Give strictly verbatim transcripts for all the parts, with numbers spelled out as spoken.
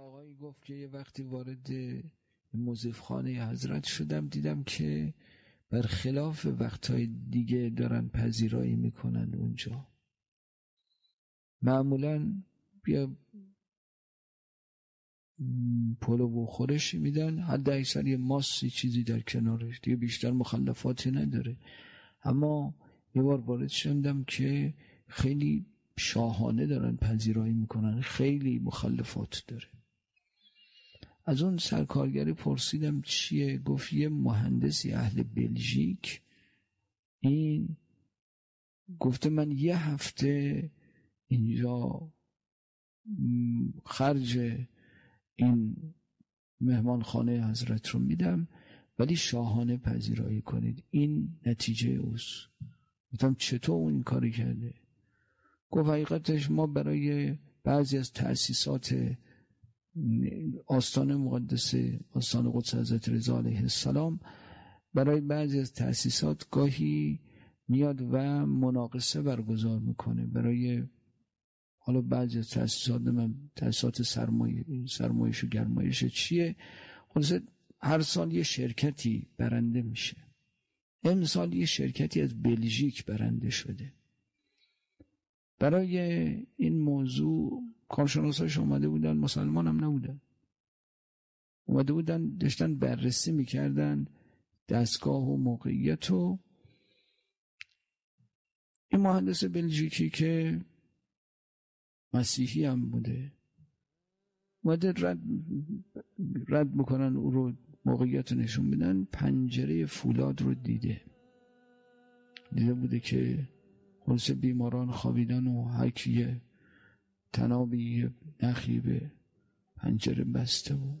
آقایی گفت که یه وقتی وارد مضیفخانه حضرت شدم، دیدم که برخلاف وقتهای دیگه دارن پذیرایی میکنن اونجا. معمولا بیا پلو و خورشی میدن، حد اکثر یه ماسی چیزی در کنارش، دیگه بیشتر مخلفاتی نداره. اما یه بار وارد شدم که خیلی شاهانه دارن پذیرایی میکنن، خیلی مخلفات داره. از اون سرکارگری پرسیدم چیه؟ گفت یه مهندسی اهل بلژیک، این گفته من یه هفته اینجا خرج این مهمانخانه حضرت رو میدم، ولی شاهانه پذیرایی کنید، این نتیجه اوست. گفتم چطور اون این کاری کرده؟ گفت حقیقتش ما برای بعضی از تأسیسات آستان مقدسه، آستان قدس حضرت رضا علیه السلام، برای بعضی از تأسیسات گاهی میاد و مناقصه برگزار میکنه. برای حالا بعضی از تأسیسات من تأسیسات سرمایه سرمایش و گرمایش چیه، خلاصه هر سال یه شرکتی برنده میشه. امسال یه شرکتی از بلژیک برنده شده. برای این موضوع کارشناساش اومده بودن، مسلمان هم نبودن، اومده بودن داشتن بررسی میکردن دستگاه و موقعیت. و این مهندس بلژیکی که مسیحی هم بوده اومده رد رد میکنن او رو، موقعیت نشون بدن، پنجره فولاد رو دیده دیده بوده که خلاصه بیماران خوابیدن و هر کیه تنابی نخی به پنجره بسته. و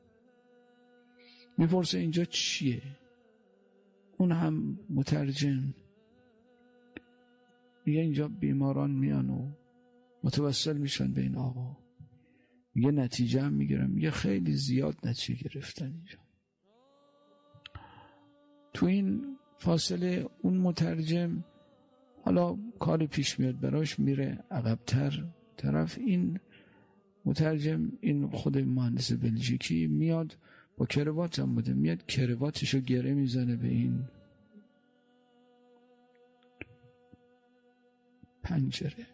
میپرسه اینجا چیه؟ اون هم مترجم میگه اینجا بیماران میان و متوسل میشن به این آقا. میگه نتیجه هم میگیرم. میگه خیلی زیاد نتیجه گرفتن اینجا. تو این فاصله اون مترجم حالا کاری پیش میاد براش، میره عقبتر طرف. این مترجم، این خود مهندس بلژیکی، میاد با کروات هم بوده، میاد کرواتشو گره میزنه به این پنجره.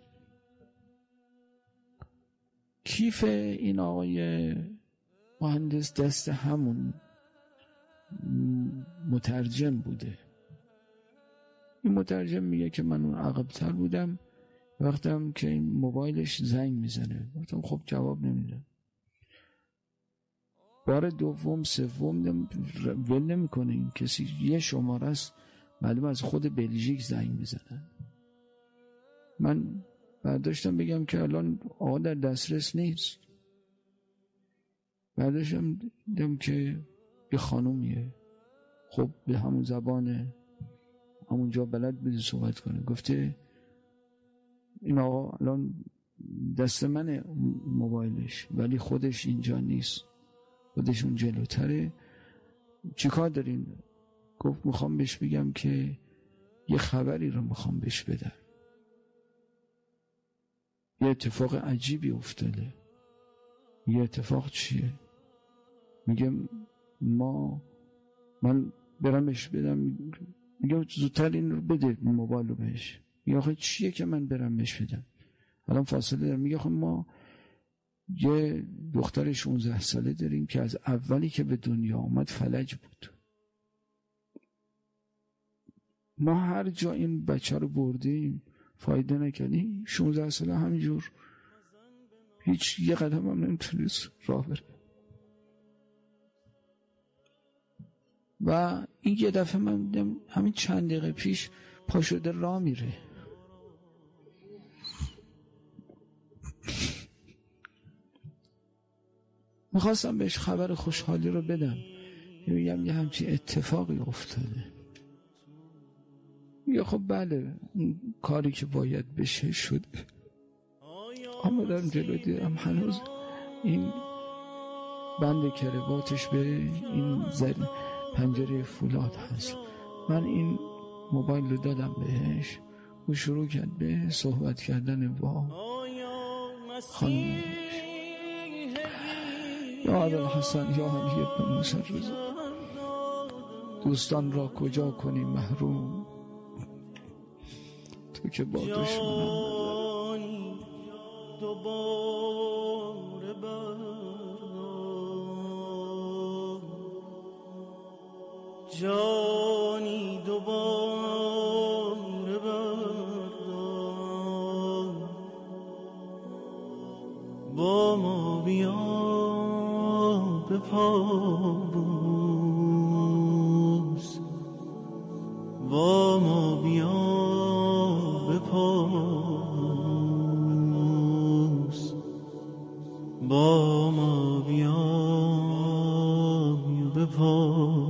کیف این آقای مهندس دست همون مترجم بوده. این مترجم میگه که من اون عقب‌تر بودم، وقتم که این موبایلش زنگ میزنه، گفتم خب جواب نمیده. بار دوم سوم ول نمیکنه این کسی، یه شماره است معلوم از خود بلژیک زنگ میزنن. من برداشتم بگم که الان آقا در دسترس نیست. برداشتم دیدم که یه خانومیه، خب به همون زبانه همونجا بلد بده صحبت کنه. گفته این آقا الان دست منه موبایلش، ولی خودش اینجا نیست، خودش اون جلوتره. چی کار دارین؟ گفت میخوام بهش بگم که یه خبری رو میخوام بهش بدم، یه اتفاق عجیبی افتاده. یه اتفاق چیه؟ میگه ما من برم بهش بدم. میگه زودتر این رو بده، این موبایل رو بهش. میگه آخه چیه که من برم بهش بدم؟ الان فاصله دارم. میگه خب ما یه دختر شانزده ساله داریم که از اولی که به دنیا آمد فلج بود. ما هر جا این بچه رو بردیم فایده نکردیم. شانزده ساله همینجور هیچ یه قدم هم نمیتونست راه بره. و این یه دفعه من دیدم همین چند دقیقه پیش پا شده راه میره. میخواستم بهش خبر خوشحالی رو بدم، میگم یه همچین اتفاقی افتاده. میگه خب بله اون کاری که باید بشه شده. آمدم جلو دیدم هنوز این بند کرواتش به این زر پنجره فولاد هست. من این موبایل رو دادم بهش و شروع کرد به صحبت کردن با خانم. یا ابوالحسن یا علی ابن موسی رضا، دوستان را کجا کنی محروم، تو که با دشمنان دوباره جانی دوباره بردار، با ما بیا به پابوس، با ما بیا به پابوس، با ما بیا به پابوس.